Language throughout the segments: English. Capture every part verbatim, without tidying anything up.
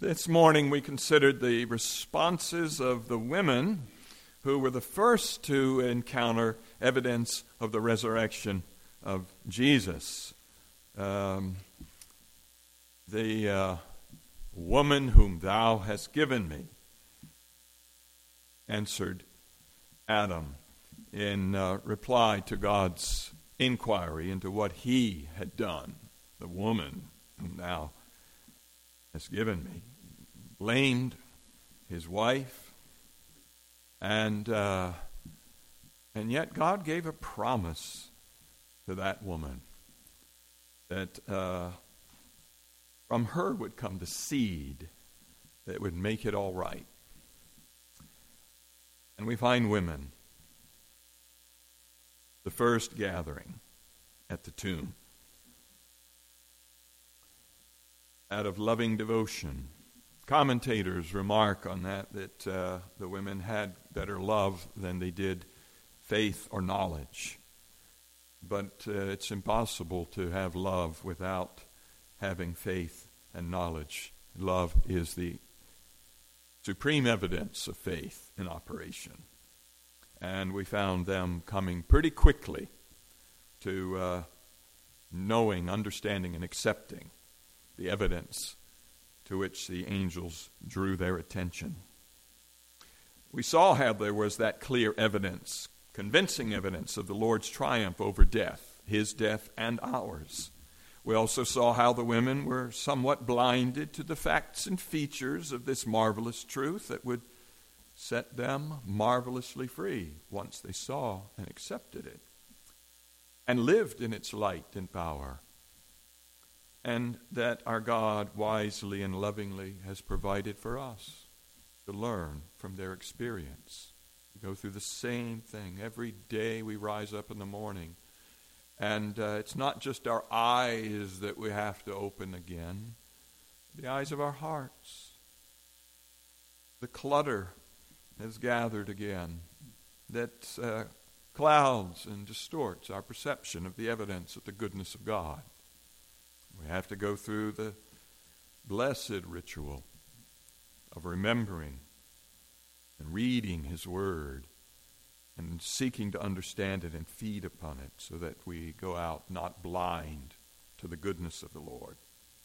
This morning we considered the responses of the women who were the first to encounter evidence of the resurrection of Jesus. Um, the uh, woman whom thou hast given me answered Adam in uh, reply to God's inquiry into what he had done. The woman whom thou hast given me blamed his wife, and uh, and yet God gave a promise to that woman that uh, from her would come the seed that would make it all right. And we find women, the first gathering at the tomb, out of loving devotion. Commentators remark on that, that uh, the women had better love than they did faith or knowledge. But uh, it's impossible to have love without having faith and knowledge. Love is the supreme evidence of faith in operation. And we found them coming pretty quickly to uh, knowing, understanding, and accepting the evidence to which the angels drew their attention. We saw how there was that clear evidence, convincing evidence of the Lord's triumph over death, his death and ours. We also saw how the women were somewhat blinded to the facts and features of this marvelous truth that would set them marvelously free once they saw and accepted it and lived in its light and power. And that our God wisely and lovingly has provided for us to learn from their experience. We go through the same thing. Every day we rise up in the morning. And uh, it's not just our eyes that we have to open again. The eyes of our hearts. The clutter has gathered again that uh, clouds and distorts our perception of the evidence of the goodness of God. We have to go through the blessed ritual of remembering and reading His Word and seeking to understand it and feed upon it so that we go out not blind to the goodness of the Lord.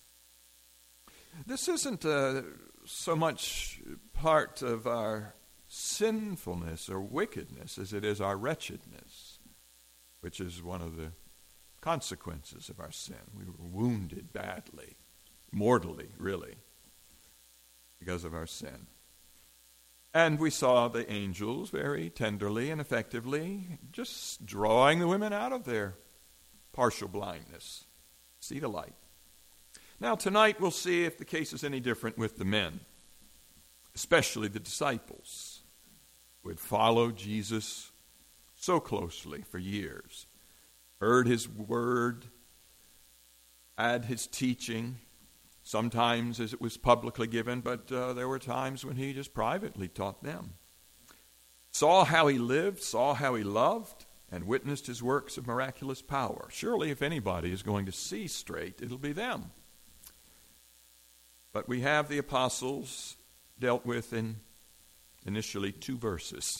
This isn't uh, so much part of our sinfulness or wickedness as it is our wretchedness, which is one of the consequences of our sin. We were wounded badly, mortally, really, because of our sin. And we saw the angels very tenderly and effectively just drawing the women out of their partial blindness. See the light. Now tonight we'll see if the case is any different with the men, especially the disciples who had followed Jesus so closely for years. Heard his word, had his teaching, sometimes as it was publicly given, but uh, there were times when he just privately taught them. Saw how he lived, saw how he loved, and witnessed his works of miraculous power. Surely if anybody is going to see straight, it'll be them. But we have the apostles dealt with in initially two verses.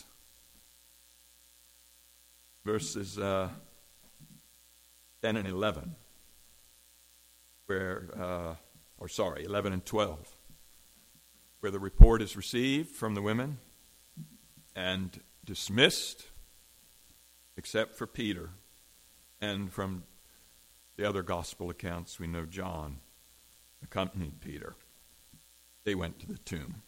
Verses uh, ten and eleven, where, uh, or sorry, eleven and twelve, where the report is received from the women and dismissed, except for Peter, and from the other gospel accounts, we know John accompanied Peter. They went to the tomb.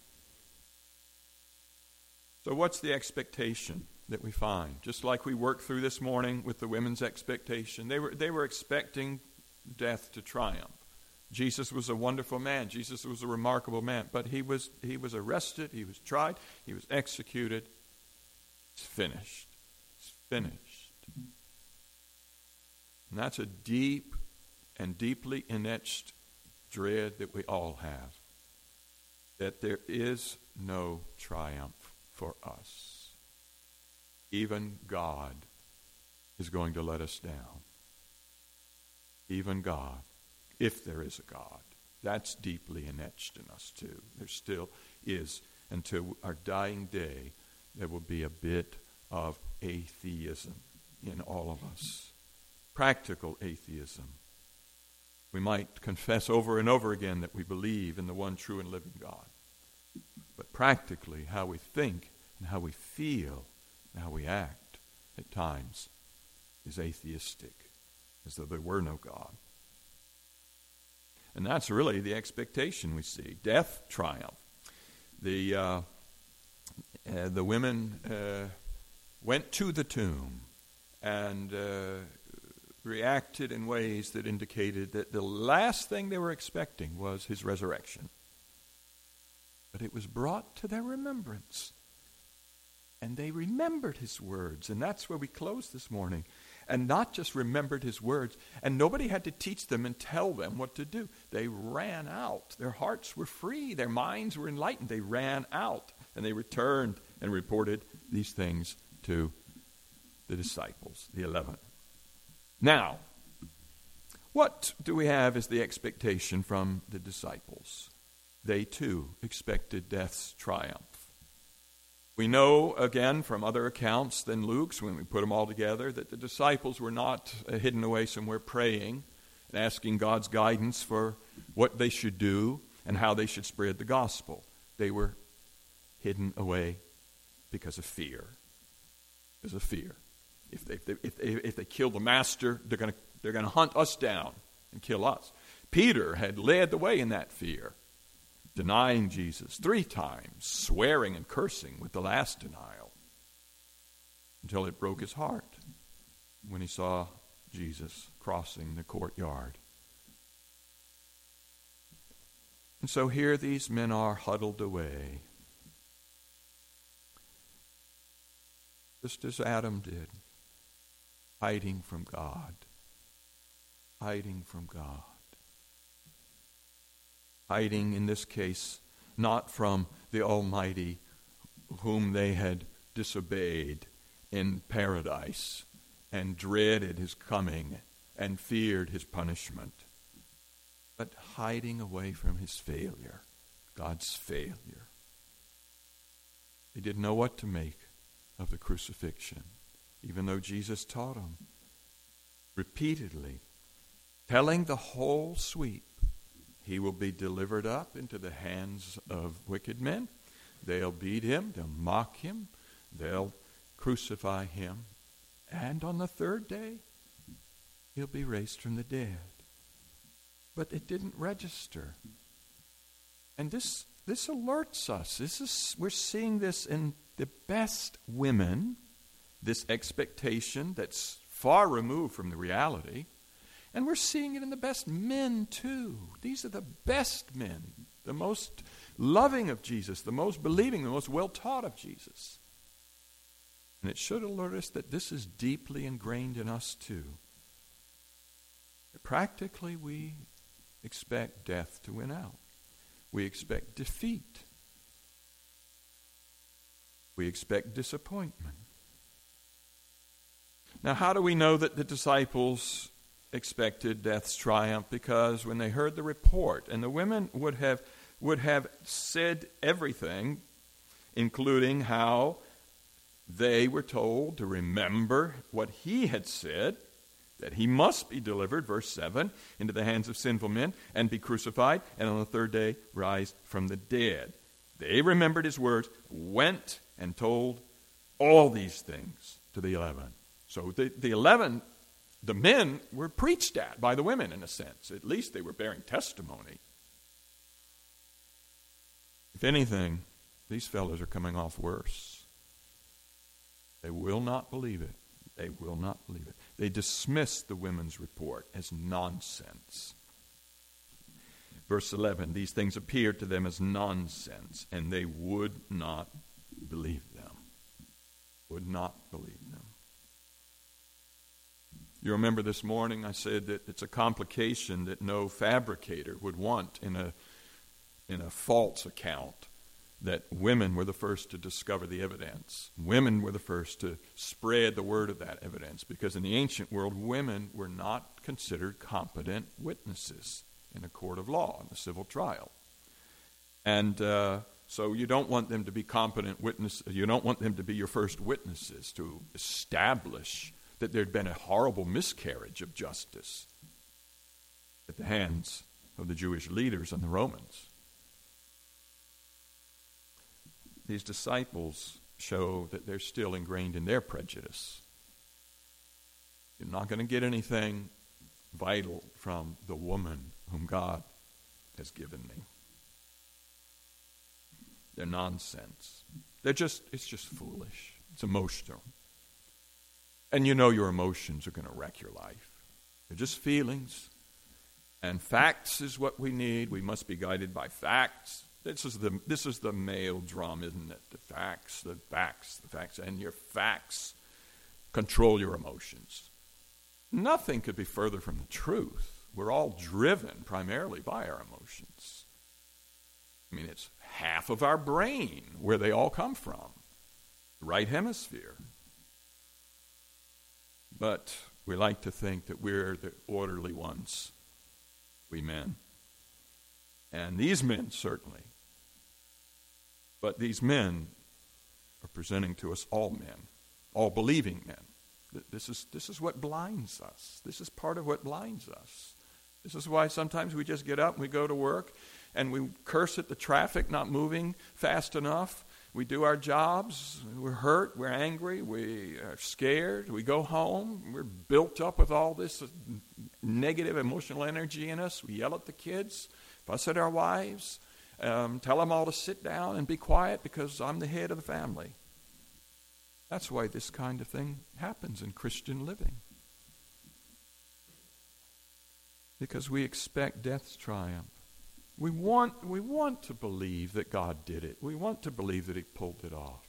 So what's the expectation that we find? Just like we worked through this morning with the women's expectation. They were they were expecting death to triumph. Jesus was a wonderful man. Jesus was a remarkable man. But he was he was arrested, he was tried, he was executed. It's finished. It's finished. And that's a deep and deeply etched dread that we all have. That there is no triumph for us. Even God is going to let us down. Even God, if there is a God, That's deeply etched in us too. There still is, until our dying day, there will be a bit of atheism in all of us. Practical atheism. We might confess over and over again that we believe in the one true and living God. But practically, how we think and how we feel and how we act at times is atheistic, as though there were no God. And that's really the expectation we see. Death, triumph. The, uh, uh, the women uh, went to the tomb and uh, reacted in ways that indicated that the last thing they were expecting was his resurrection. But it was brought to their remembrance. And they remembered his words. And that's where we close this morning. And not just remembered his words. And nobody had to teach them and tell them what to do. They ran out. Their hearts were free. Their minds were enlightened. They ran out. And they returned and reported these things to the disciples, the eleven. Now, what do we have as the expectation from the disciples? They too expected death's triumph. We know, again, from other accounts than Luke's, when we put them all together, that the disciples were not uh, hidden away somewhere praying and asking God's guidance for what they should do and how they should spread the gospel. They were hidden away because of fear. Because of fear. If they, if they, if they, if they kill the master, they're going to they're going to hunt us down and kill us. Peter had led the way in that fear, denying Jesus three times, swearing and cursing with the last denial, until it broke his heart when he saw Jesus crossing the courtyard. And so here these men are huddled away, just as Adam did, hiding from God, hiding from God. Hiding, in this case, not from the Almighty, whom they had disobeyed in paradise and dreaded his coming and feared his punishment, but hiding away from his failure, God's failure. They didn't know what to make of the crucifixion, even though Jesus taught them repeatedly, telling the whole sweep. He will be delivered up into the hands of wicked men. They'll beat him. They'll mock him. They'll crucify him. And on the third day, he'll be raised from the dead. But it didn't register. And this this alerts us. This is we're seeing this in the best women, this expectation that's far removed from the reality. And we're seeing it in the best men, too. These are the best men, the most loving of Jesus, the most believing, the most well-taught of Jesus. And it should alert us that this is deeply ingrained in us, too. Practically, we expect death to win out. We expect defeat. We expect disappointment. Now, how do we know that the disciples expected death's triumph? Because when they heard the report, and the women would have would have said everything, including how they were told to remember what he had said, that he must be delivered, verse seven, into the hands of sinful men and be crucified, and on the third day rise from the dead. They remembered his words, went and told all these things to the eleven. So the, the eleven The men were preached at by the women, in a sense. At least they were bearing testimony. If anything, these fellows are coming off worse. They will not believe it. They will not believe it. They dismissed the women's report as nonsense. Verse eleven, these things appeared to them as nonsense, and they would not believe them. Would not believe them. You remember this morning I said that it's a complication that no fabricator would want in a in a false account, that women were the first to discover the evidence. Women were the first to spread the word of that evidence, because in the ancient world, women were not considered competent witnesses. in a court of law, in a civil trial. And uh, so you don't want them to be competent witnesses. You don't want them to be your first witnesses to establish that there'd been a horrible miscarriage of justice at the hands of the Jewish leaders and the Romans. These disciples show that they're still ingrained in their prejudice. You're not going to get anything vital from the woman whom God has given me. They're nonsense. They're just, it's just foolish. It's emotional. And you know your emotions are going to wreck your life. They're just feelings. And facts is what we need. We must be guided by facts. This is the this is the male drum, isn't it? The facts, the facts, the facts. And your facts control your emotions. Nothing could be further from the truth. We're all driven primarily by our emotions. I mean, it's half of our brain where they all come from. The right hemisphere. But we like to think that we're the orderly ones, we men. And these men, certainly. But these men are presenting to us all men, all believing men. This is, this is what blinds us. This is part of what blinds us. This is why sometimes we just get up and we go to work and we curse at the traffic not moving fast enough. We do our jobs. We're hurt. We're angry. We are scared. We go home. We're built up with all this negative emotional energy in us. We yell at the kids, fuss at our wives, um, tell them all to sit down and be quiet because I'm the head of the family. That's why this kind of thing happens in Christian living. Because we expect death's triumph. We want, we want to believe that God did it. We want to believe that he pulled it off.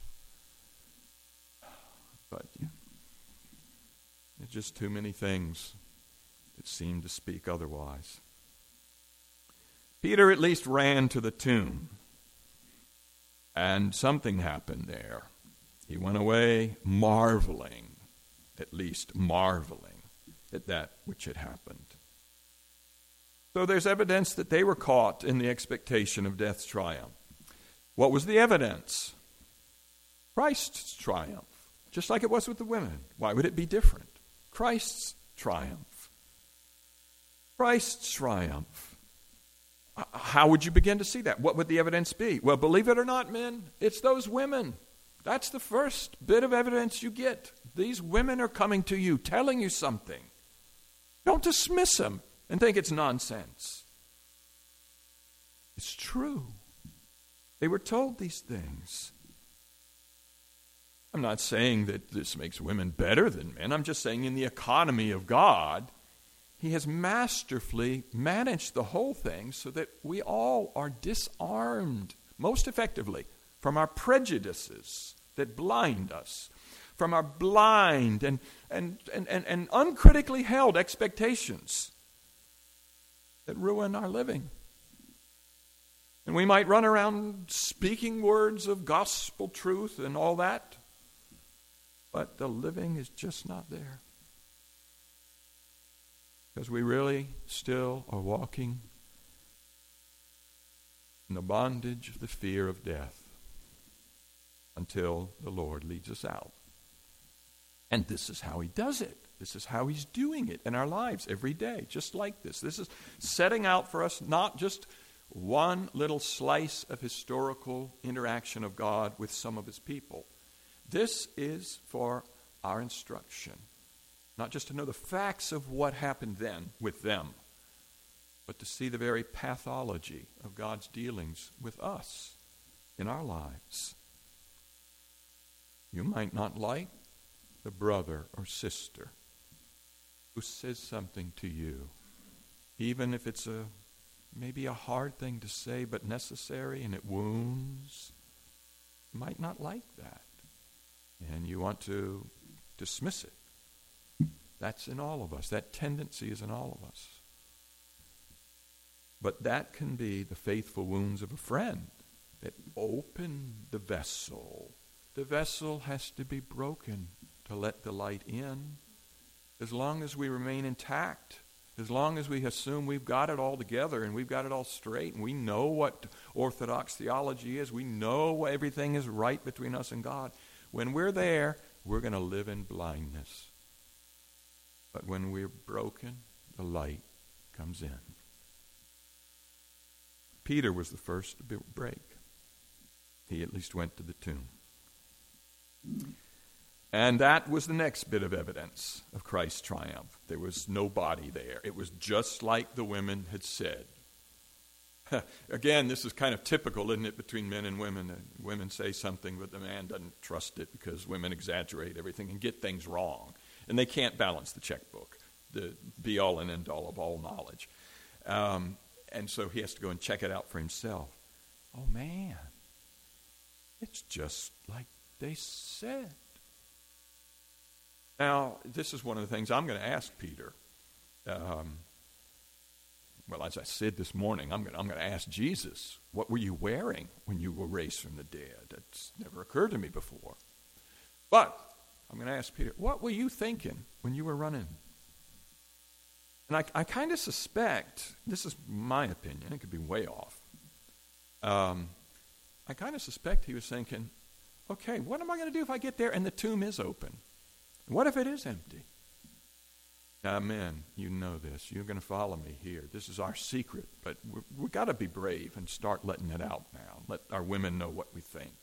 But yeah, there's just too many things that seem to speak otherwise. Peter at least ran to the tomb. And something happened there. He went away marveling, at least marveling at that which had happened. So there's evidence that they were caught in the expectation of death's triumph. What was the evidence? Christ's triumph, just like it was with the women. Why would it be different? Christ's triumph. Christ's triumph. How would you begin to see that? What would the evidence be? Well, believe it or not, men, it's those women. That's the first bit of evidence you get. These women are coming to you, telling you something. Don't dismiss them and think it's nonsense. It's true. They were told these things. I'm not saying that this makes women better than men. I'm just saying in the economy of God, he has masterfully managed the whole thing so that we all are disarmed most effectively from our prejudices that blind us, from our blind and, and, and, and, and uncritically held expectations that ruin our living. And we might run around speaking words of gospel truth and all that, but the living is just not there. Because we really still are walking in the bondage of the fear of death until the Lord leads us out. And this is how he does it. This is how he's doing it in our lives every day, just like this. This is setting out for us not just one little slice of historical interaction of God with some of his people. This is for our instruction, not just to know the facts of what happened then with them, but to see the very pathology of God's dealings with us in our lives. You might not like the brother or sister who says something to you, even if it's a maybe a hard thing to say but necessary and it wounds. You might not like that, and you want to dismiss it. That's in all of us. That tendency is in all of us. But that can be the faithful wounds of a friend that open the vessel. The vessel has to be broken to let the light in. As long as we remain intact, As long as we assume we've got it all together and we've got it all straight and we know what Orthodox theology is, we know everything is right between us and God, when we're there, we're going to live in blindness. But when we're broken, the light comes in. Peter was the first to break. He at least went to the tomb. And that was the next bit of evidence of Christ's triumph. There was no body there. It was just like the women had said. Again, this is kind of typical, isn't it, between men and women? Women say something, but the man doesn't trust it because women exaggerate everything and get things wrong. And they can't balance the checkbook, the be-all and end-all of all knowledge. Um, and so he has to go and check it out for himself. Oh, man, it's just like they said. Now, this is one of the things I'm going to ask Peter. Um, well, as I said this morning, I'm going, to, I'm going to ask Jesus, what were you wearing when you were raised from the dead? That's never occurred to me before. But I'm going to ask Peter, what were you thinking when you were running? And I, I kind of suspect, this is my opinion, it could be way off. Um, I kind of suspect he was thinking, okay, what am I going to do if I get there and the tomb is open? What if it is empty? Now, men, you know this. You're going to follow me here. This is our secret, but we've we got to be brave and start letting it out now. Let our women know what we think.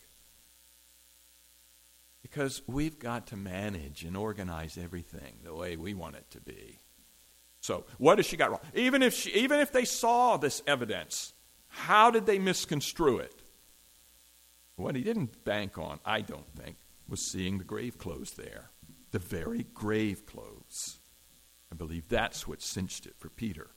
Because we've got to manage and organize everything the way we want it to be. So, what has she got wrong? Even if she, even if they saw this evidence, how did they misconstrue it? What he didn't bank on, I don't think, was seeing the grave clothes there. The very grave clothes. I believe that's what cinched it for Peter.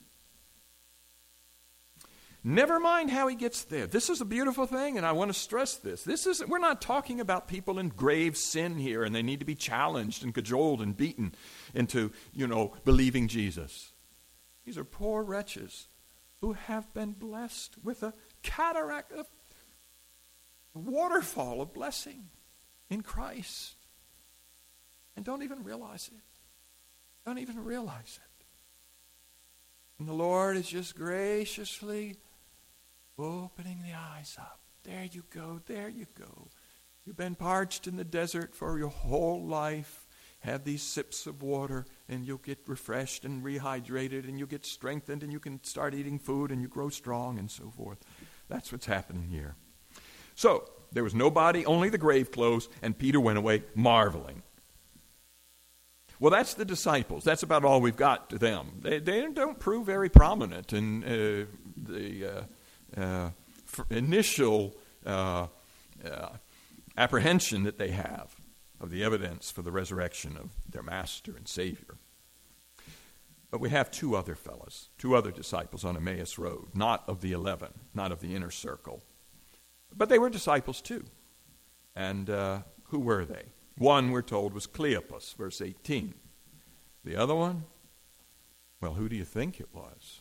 Never mind how he gets there. This is a beautiful thing, and I want to stress this. This isn't, we're not talking about people in grave sin here, and they need to be challenged and cajoled and beaten into, you know, believing Jesus. These are poor wretches who have been blessed with a cataract, a waterfall of blessing in Christ. And don't even realize it. Don't even realize it. And the Lord is just graciously opening the eyes up. There you go, there you go. You've been parched in the desert for your whole life. Have these sips of water and you'll get refreshed and rehydrated and you'll get strengthened and you can start eating food and you grow strong and so forth. That's what's happening here. So, there was no body, only the grave clothes, and Peter went away marveling. Well, that's the disciples. That's about all we've got to them. They, they don't prove very prominent in uh, the uh, uh, initial uh, uh, apprehension that they have of the evidence for the resurrection of their master and Savior. But we have two other fellows, two other disciples on Emmaus Road, not of the eleven, not of the inner circle. But they were disciples too. And uh, who were they? One, we're told, was Cleopas, verse eighteen. The other one, well, who do you think it was?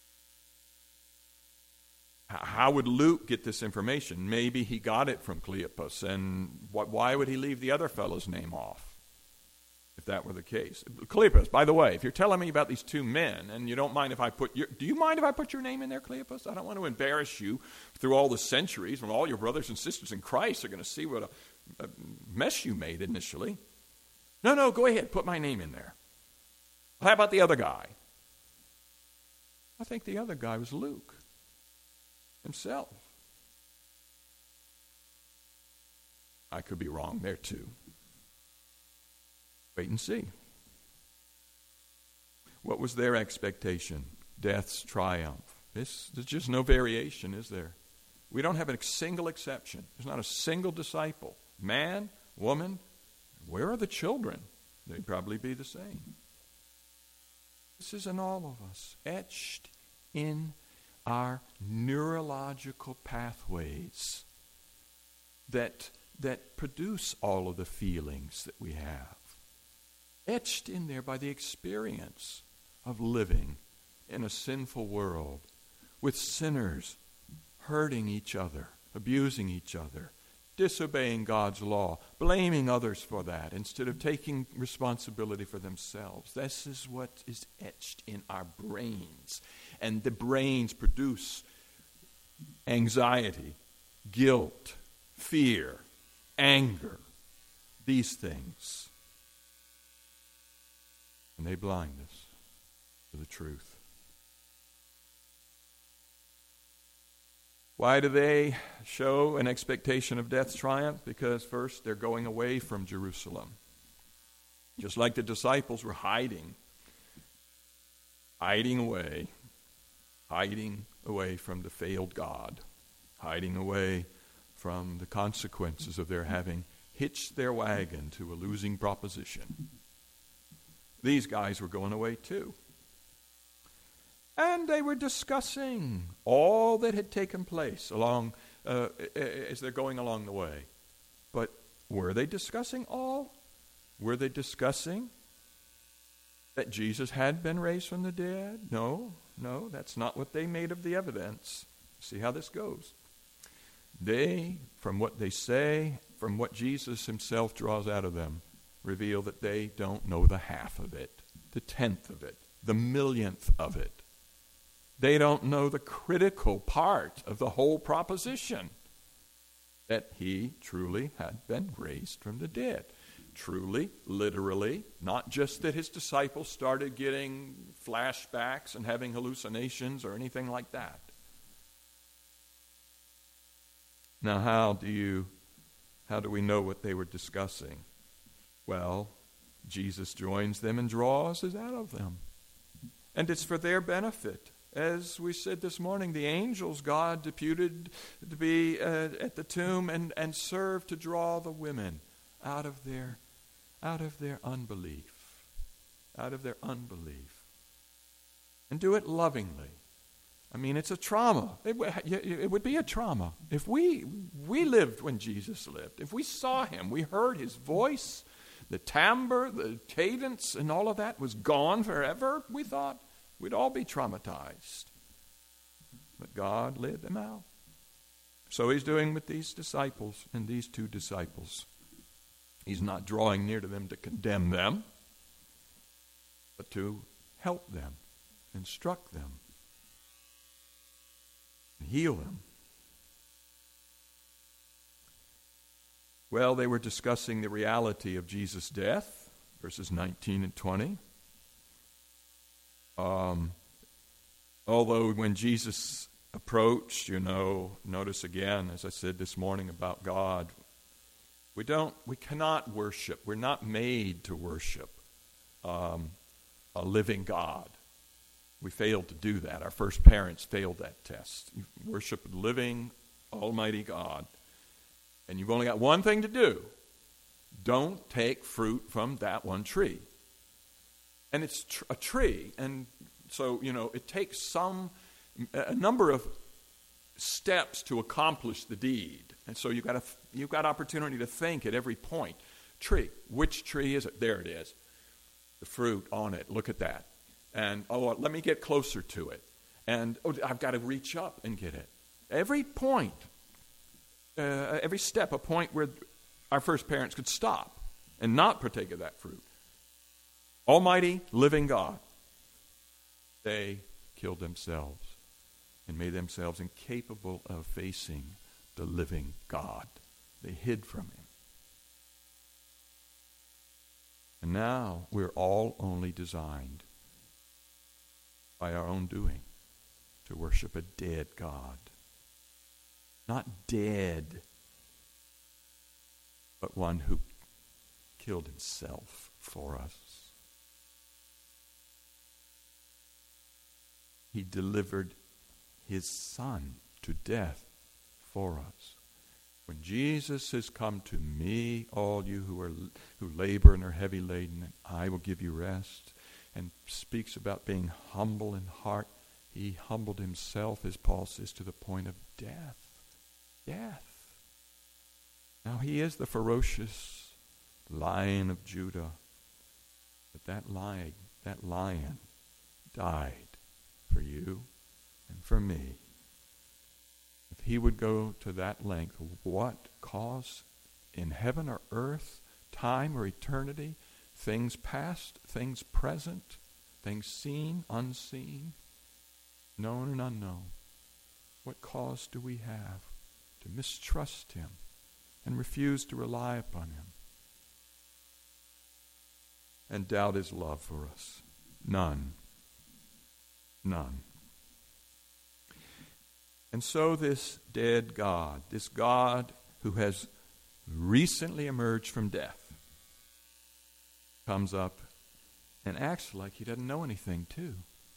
How would Luke get this information? Maybe he got it from Cleopas, and why would he leave the other fellow's name off, if that were the case? Cleopas, by the way, if you're telling me about these two men, and you don't mind if I put your, do you mind if I put your name in there, Cleopas? I don't want to embarrass you through all the centuries when all your brothers and sisters in Christ are going to see what a A mess you made initially. No, no, go ahead, put my name in there. How about the other guy? I think the other guy was Luke himself. I could be wrong there too. Wait and see. What was their expectation? Death's triumph. This, there's just no variation, is there? We don't have a single exception. There's not a single disciple. Man, woman, where are the children? They'd probably be the same. This is in all of us, etched in our neurological pathways that, that produce all of the feelings that we have. Etched in there by the experience of living in a sinful world with sinners hurting each other, abusing each other, disobeying God's law, blaming others for that instead of taking responsibility for themselves. This is what is etched in our brains. And the brains produce anxiety, guilt, fear, anger, these things. And they blind us to the truth. Why do they show an expectation of death's triumph? Because first, they're going away from Jerusalem. Just like the disciples were hiding, hiding away, hiding away from the failed God, hiding away from the consequences of their having hitched their wagon to a losing proposition. These guys were going away too. And they were discussing all that had taken place along uh, as they're going along the way. But were they discussing all? Were they discussing that Jesus had been raised from the dead? No, no, that's not what they made of the evidence. See how this goes. They, from what they say, from what Jesus himself draws out of them, reveal that they don't know the half of it, the tenth of it, the millionth of it. They don't know the critical part of the whole proposition, that he truly had been raised from the dead. Truly, literally, not just that his disciples started getting flashbacks and having hallucinations or anything like that. Now, how do you, how do we know what they were discussing? Well, Jesus joins them and draws it out of them. And it's for their benefit. As we said this morning, the angels God deputed to be uh, at the tomb and, and serve to draw the women out of their out of their unbelief, out of their unbelief, and do it lovingly. I mean, it's a trauma. It, it would be a trauma if we we lived when Jesus lived. If we saw him, we heard his voice, the timbre, the cadence, and all of that was gone forever. We thought. We'd all be traumatized. But God led them out. So he's doing with these disciples and these two disciples. He's not drawing near to them to condemn them, but to help them, instruct them, heal them. Well, they were discussing the reality of Jesus' death, verses nineteen and twenty. Um, although when Jesus approached, you know, notice again, as I said this morning about God, we don't, we cannot worship. We're not made to worship um, a living God. We failed to do that. Our first parents failed that test. You worship a living, almighty God. And you've only got one thing to do. Don't take fruit from that one tree. And it's tr- a tree, and so, you know, it takes some, a number of steps to accomplish the deed. And so you've got, a, you've got opportunity to think at every point. Tree, which tree is it? There it is. The fruit on it, look at that. And, oh, let me get closer to it. And, oh, I've got to reach up and get it. Every point, uh, every step, a point where our first parents could stop and not partake of that fruit. Almighty, living God. They killed themselves and made themselves incapable of facing the living God. They hid from him. And now we're all only designed by our own doing to worship a dead God. Not dead, but one who killed himself for us. He delivered his Son to death for us. When Jesus has come to me, all you who are who labor and are heavy laden, and I will give you rest, and speaks about being humble in heart, he humbled himself, as Paul says, to the point of death. Death. Now he is the ferocious Lion of Judah, but that lion, that lion died for you and for me. If he would go to that length. What cause in heaven or earth, time or eternity, things past, things present, things seen, unseen, known and unknown. What cause do we have to mistrust him and refuse to rely upon him and doubt his love for us? None. None. And so this dead God, this God who has recently emerged from death, comes up and acts like he doesn't know anything too.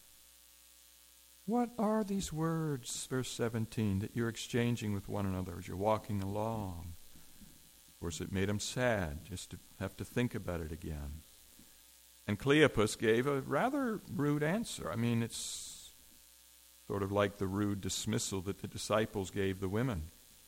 What are these words, verse seventeen, that you're exchanging with one another as you're walking along? Of course, it made him sad just to have to think about it again. And Cleopas gave a rather rude answer. I mean, it's sort of like the rude dismissal that the disciples gave the women.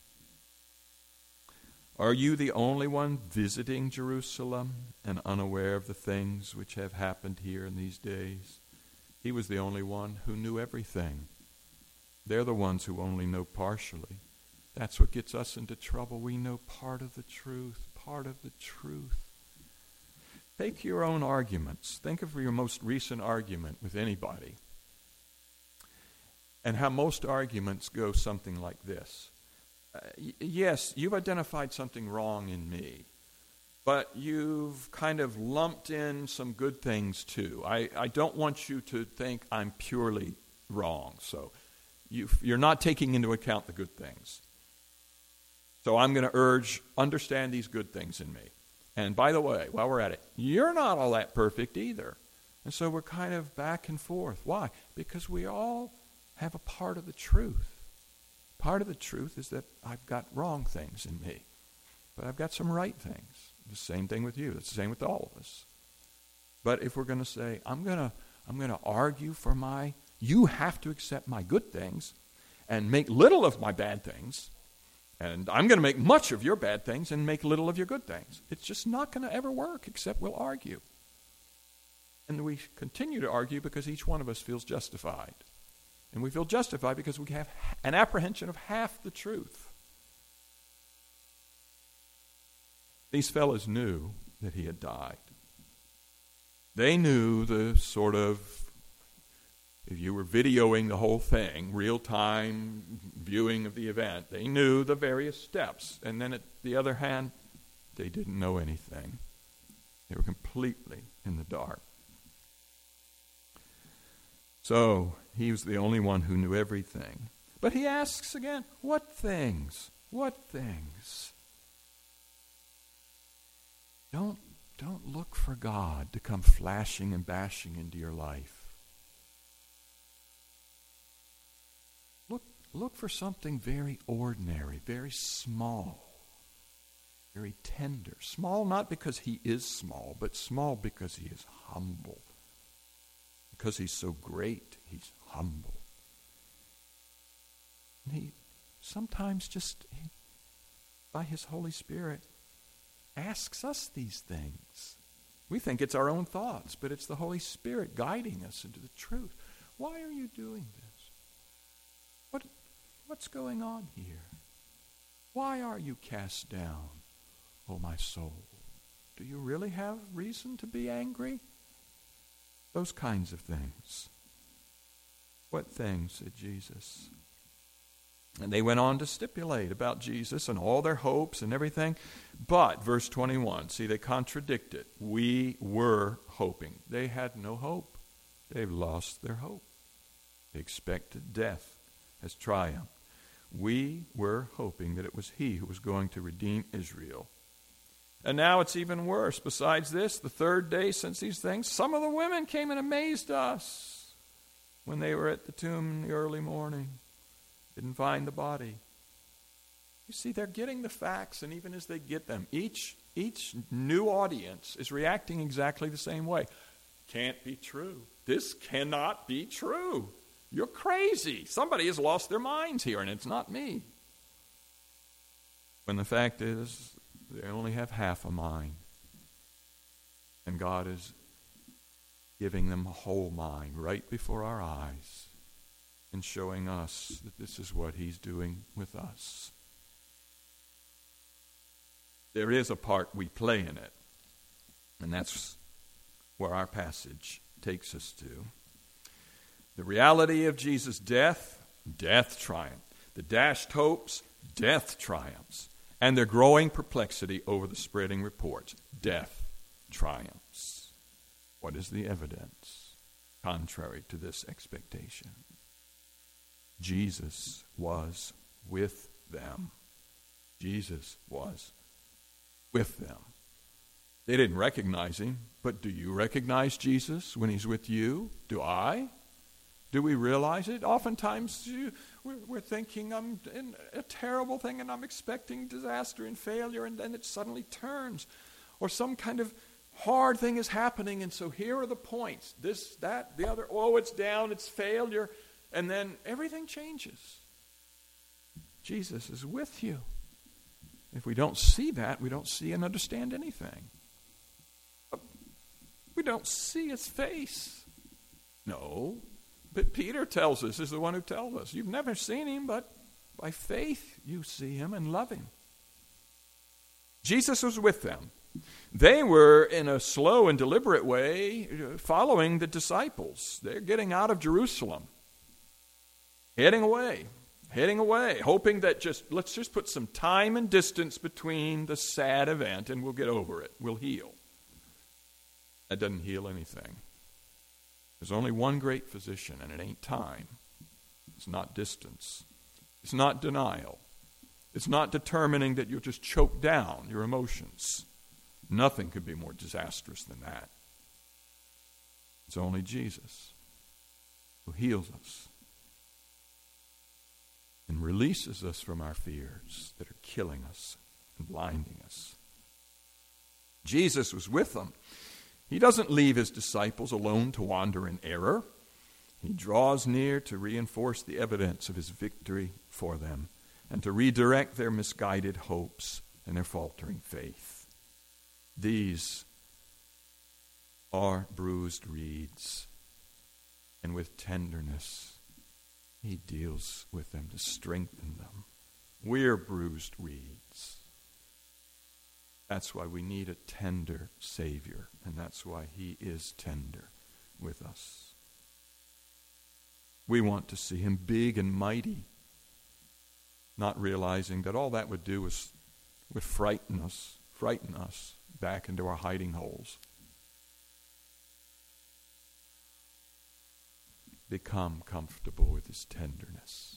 Are you the only one visiting Jerusalem and unaware of the things which have happened here in these days? He was the only one who knew everything. They're the ones who only know partially. That's what gets us into trouble. We know part of the truth, part of the truth. Take your own arguments. Think of your most recent argument with anybody. And how most arguments go something like this. Uh, y- yes, you've identified something wrong in me, but you've kind of lumped in some good things too. I, I don't want you to think I'm purely wrong. So you, you're not taking into account the good things. So I'm going to urge, understand these good things in me. And by the way, while we're at it, you're not all that perfect either. And so we're kind of back and forth. Why? Because we all have a part of the truth. Part of the truth is that I've got wrong things in me, but I've got some right things. The same thing with you. It's the same with all of us. But if we're going to say, I'm going to I'm going to argue for my, you have to accept my good things and make little of my bad things, and I'm going to make much of your bad things and make little of your good things. It's just not going to ever work except we'll argue. And we continue to argue because each one of us feels justified. And we feel justified because we have an apprehension of half the truth. These fellows knew that he had died. They knew the sort of, if you were videoing the whole thing, real-time viewing of the event, they knew the various steps. And then at the other hand, they didn't know anything. They were completely in the dark. So he was the only one who knew everything. But he asks again, what things? What things? Don't, don't look for God to come flashing and bashing into your life. Look, look for something very ordinary, very small, very tender. Small not because he is small, but small because he is humble. Because he's so great, he's humble. And he sometimes just, he, by his Holy Spirit, asks us these things. We think it's our own thoughts, but it's the Holy Spirit guiding us into the truth. Why are you doing this? What, what's going on here? Why are you cast down, O my soul? Do you really have reason to be angry? Those kinds of things. What things, said Jesus. And they went on to stipulate about Jesus and all their hopes and everything. But, verse twenty-one, see, they contradict it. We were hoping. They had no hope. They've lost their hope. They expected death as triumph. We were hoping that it was he who was going to redeem Israel. And now it's even worse. Besides this, the third day since these things, some of the women came and amazed us when they were at the tomb in the early morning. Didn't find the body. You see, they're getting the facts, and even as they get them, each, each new audience is reacting exactly the same way. Can't be true. This cannot be true. You're crazy. Somebody has lost their minds here, and it's not me. When the fact is, they only have half a mind. And God is giving them a whole mind right before our eyes. and showing us that this is what he's doing with us. There is a part we play in it, and that's where our passage takes us to. The reality of Jesus' death, death triumphed. The dashed hopes, death triumphs. And their growing perplexity over the spreading reports, death triumphs. What is the evidence contrary to this expectation? Jesus was with them. Jesus was with them. They didn't recognize him, but do you recognize Jesus when he's with you? Do I? Do we realize it? Oftentimes you, we're, we're thinking I'm in a terrible thing and I'm expecting disaster and failure, and then it suddenly turns. Or some kind of hard thing is happening, and so here are the points. This, that, the other. Oh, it's down, it's failure. And then everything changes. Jesus is with you. If we don't see that, we don't see and understand anything. We don't see his face. No. But Peter tells us, is the one who tells us, you've never seen him, but by faith you see him and love him. Jesus was with them. They were, in a slow and deliberate way, following the disciples. They're getting out of Jerusalem, heading away, heading away, hoping that just, let's just put some time and distance between the sad event and we'll get over it. We'll heal. That doesn't heal anything. There's only one great physician, and it ain't time. It's not distance. It's not denial. It's not determining that you'll just choke down your emotions. Nothing could be more disastrous than that. It's only Jesus who heals us and releases us from our fears that are killing us and blinding us. Jesus was with them. He doesn't leave his disciples alone to wander in error. He draws near to reinforce the evidence of his victory for them and to redirect their misguided hopes and their faltering faith. These are bruised reeds, and with tenderness he deals with them to strengthen them. We're bruised reeds. That's why we need a tender Savior, and that's why he is tender with us. We want to see him big and mighty, not realizing that all that would do is would frighten us, frighten us back into our hiding holes. Become comfortable with his tenderness.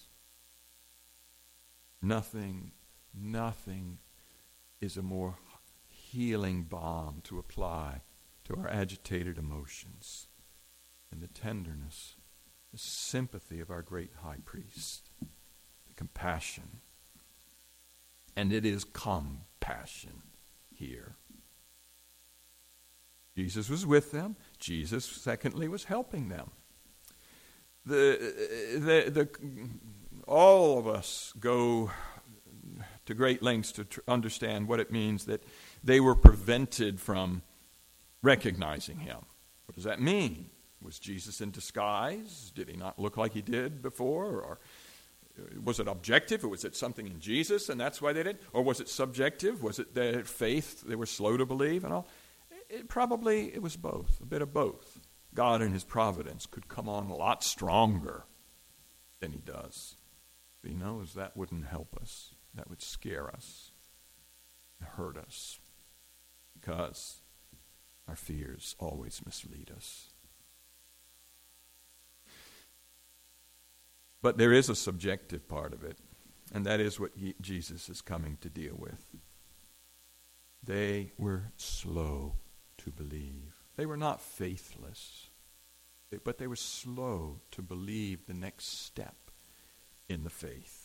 Nothing, nothing is a more healing balm to apply to our agitated emotions than the tenderness, the sympathy of our great high priest, the compassion. And it is compassion here. Jesus was with them. Jesus, secondly, was helping them. The, the, the, all of us go to great lengths to tr- understand what it means that they were prevented from recognizing him. What does that mean? Was Jesus in disguise? Did he not look like he did before? Or was it objective? Or was it something in Jesus and that's why they did? Or was it subjective? Was it their faith? They were slow to believe and all? It, probably it was both, a bit of both. God in his providence could come on a lot stronger than he does. But he knows that wouldn't help us. That would scare us and hurt us because our fears always mislead us. But there is a subjective part of it, and that is what Jesus is coming to deal with. They were slow to believe. They were not faithless, but they were slow to believe the next step in the faith.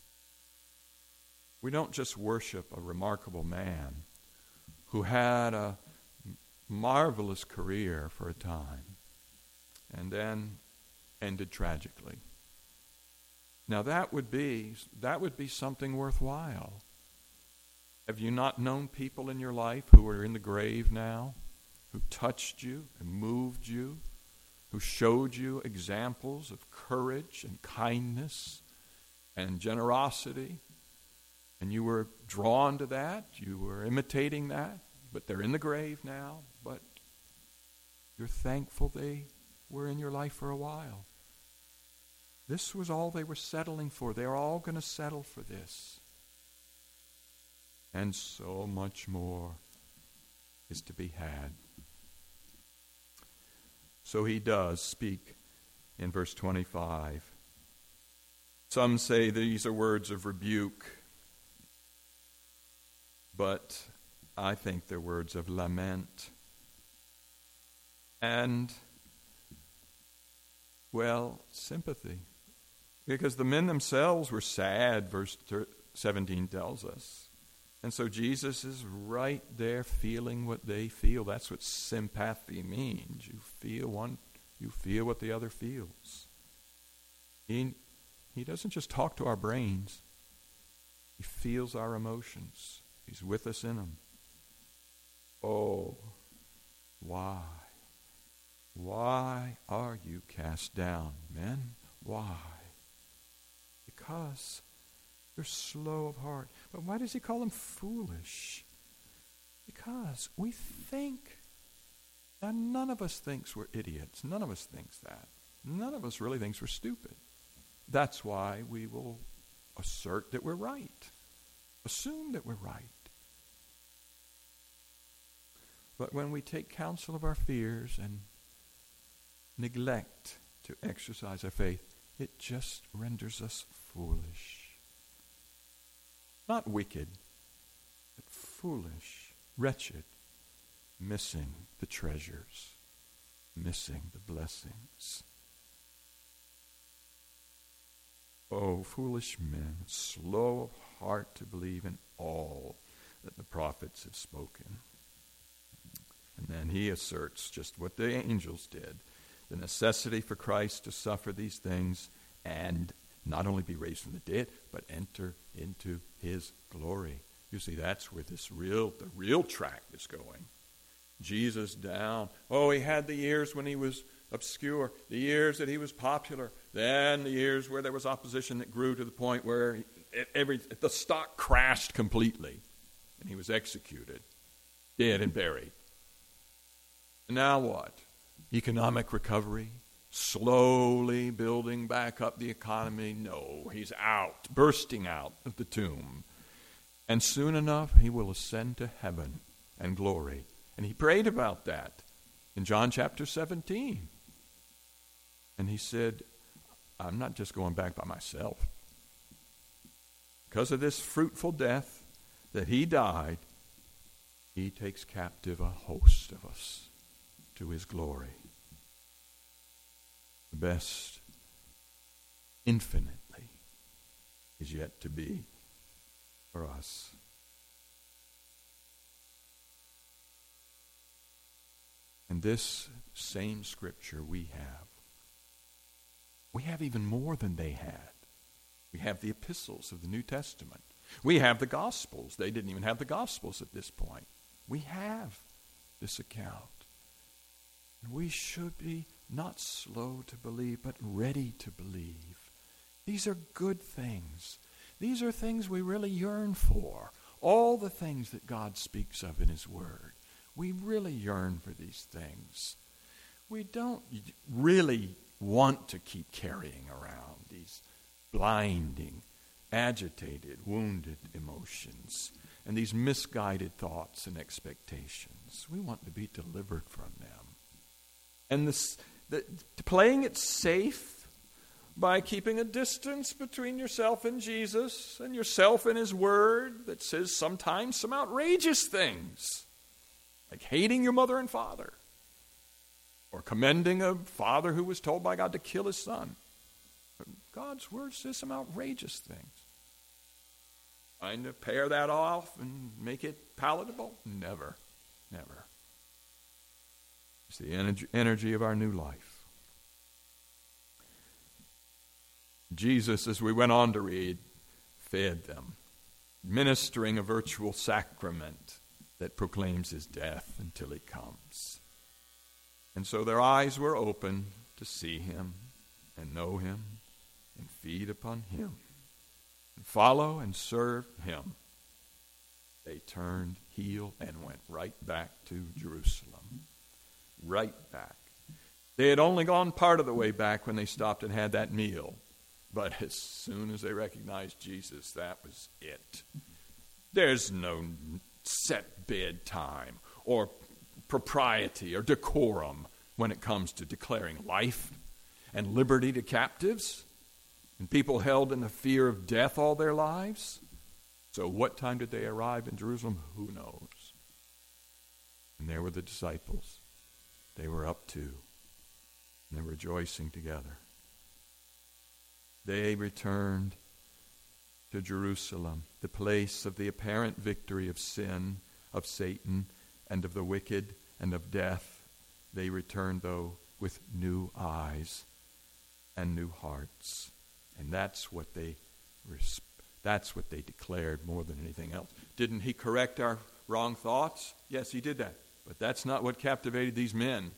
We don't just worship a remarkable man who had a marvelous career for a time and then ended tragically. Now that would be that would be something worthwhile. Have you not known people in your life who are in the grave now, who touched you and moved you, who showed you examples of courage and kindness and generosity, and you were drawn to that, you were imitating that, but they're in the grave now, but you're thankful they were in your life for a while. This was all they were settling for. They're all going to settle for this. And so much more is to be had. So he does speak in verse twenty-five. Some say these are words of rebuke, but I think they're words of lament. And, well, sympathy. Because the men themselves were sad, verse seventeen tells us. And so Jesus is right there feeling what they feel. That's what sympathy means. You feel one, you feel what the other feels. He, he doesn't just talk to our brains. He feels our emotions. He's with us in them. Oh, why? Why are you cast down, men? Why? Because they're slow of heart. But why does he call them foolish? Because we think. Now, none of us thinks we're idiots. None of us thinks that. None of us really thinks we're stupid. That's why we will assert that we're right. Assume that we're right. But when we take counsel of our fears and neglect to exercise our faith, it just renders us foolish. Not wicked, but foolish, wretched, missing the treasures, missing the blessings. Oh, foolish men, slow of heart to believe in all that the prophets have spoken. And then he asserts just what the angels did, the necessity for Christ to suffer these things and not only be raised from the dead, but enter into his glory. You see, that's where this real, the real track is going. Jesus down. Oh, he had the years when he was obscure, the years that he was popular, then the years where there was opposition that grew to the point where it, every the stock crashed completely, and he was executed, dead and buried. And now what? Economic recovery, slowly building back up the economy. No, he's out, bursting out of the tomb. And soon enough, he will ascend to heaven and glory. And he prayed about that in John chapter seventeen. And he said, I'm not just going back by myself. Because of this fruitful death that he died, he takes captive a host of us to his glory. The best, infinitely, is yet to be for us. And this same scripture we have. We have even more than they had. We have the epistles of the New Testament. We have the Gospels. They didn't even have the Gospels at this point. We have this account. And we should be not slow to believe, but ready to believe. These are good things. These are things we really yearn for. All the things that God speaks of in his word. We really yearn for these things. We don't really want to keep carrying around these blinding, agitated, wounded emotions and these misguided thoughts and expectations. We want to be delivered from them. And this, the, playing it safe by keeping a distance between yourself and Jesus and yourself and his word that says sometimes some outrageous things, like hating your mother and father, or commending a father who was told by God to kill his son. But God's word says some outrageous things. Trying to pare that off and make it palatable? Never, never. It's the energy, energy of our new life. Jesus, as we went on to read, fed them, ministering a virtual sacrament that proclaims his death until he comes. And so their eyes were open to see him and know him and feed upon him and follow and serve him, they turned heel and went right back to Jerusalem. Right back. They had only gone part of the way back when they stopped and had that meal. But as soon as they recognized Jesus, that was it. There's no set bedtime or propriety or decorum when it comes to declaring life and liberty to captives and people held in the fear of death all their lives. So what time did they arrive in Jerusalem? Who knows? And there were the disciples. They were up too. And they were rejoicing together. They returned to Jerusalem, the place of the apparent victory of sin, of Satan, and of the wicked, and of death. They returned, though, with new eyes and new hearts. And that's what they that's what they declared more than anything else. Didn't he correct our wrong thoughts? Yes, he did that. But that's not what captivated these men.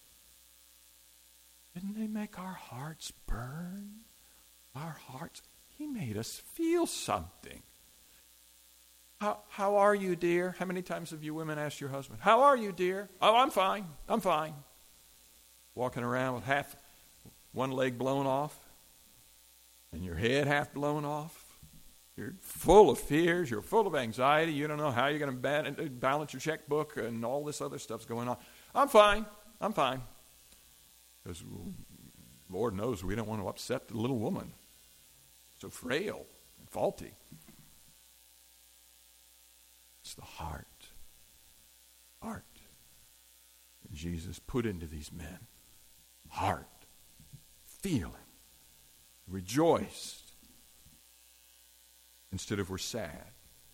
Didn't they make our hearts burn? Our hearts. He made us feel something. How, how are you, dear? How many times have you women asked your husband, how are you, dear? Oh, I'm fine. I'm fine. Walking around with half, one leg blown off, and your head half blown off. You're full of fears. You're full of anxiety. You don't know how you're going to balance your checkbook and all this other stuff's going on. I'm fine. I'm fine. Because Lord knows we don't want to upset the little woman. So frail and faulty. It's the heart. Heart. And Jesus put into these men. Heart. Feeling. Rejoiced. Instead of we're sad.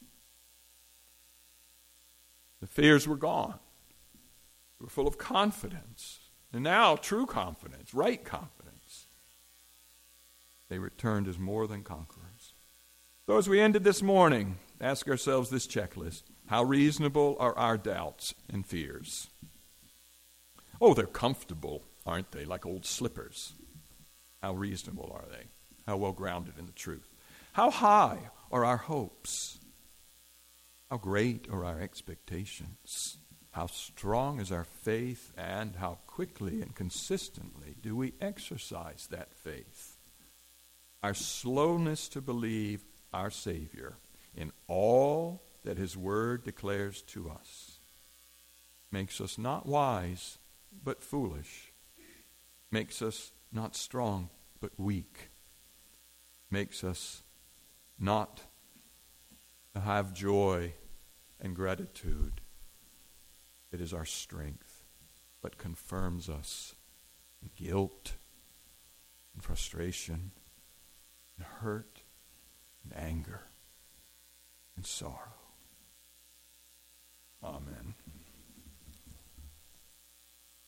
The fears were gone. We were full of confidence. And now true confidence, right confidence. They returned as more than conquerors. So as we ended this morning, ask ourselves this checklist. How reasonable are our doubts and fears? Oh, they're comfortable, aren't they? Like old slippers. How reasonable are they? How well grounded in the truth? How high are our hopes? How great are our expectations? How strong is our faith, and how quickly and consistently do we exercise that faith? Our slowness to believe our Savior in all that His Word declares to us makes us not wise, but foolish, makes us not strong, but weak, makes us not have joy and gratitude. It is our strength, but confirms us in guilt and frustration and hurt and anger and sorrow. Amen.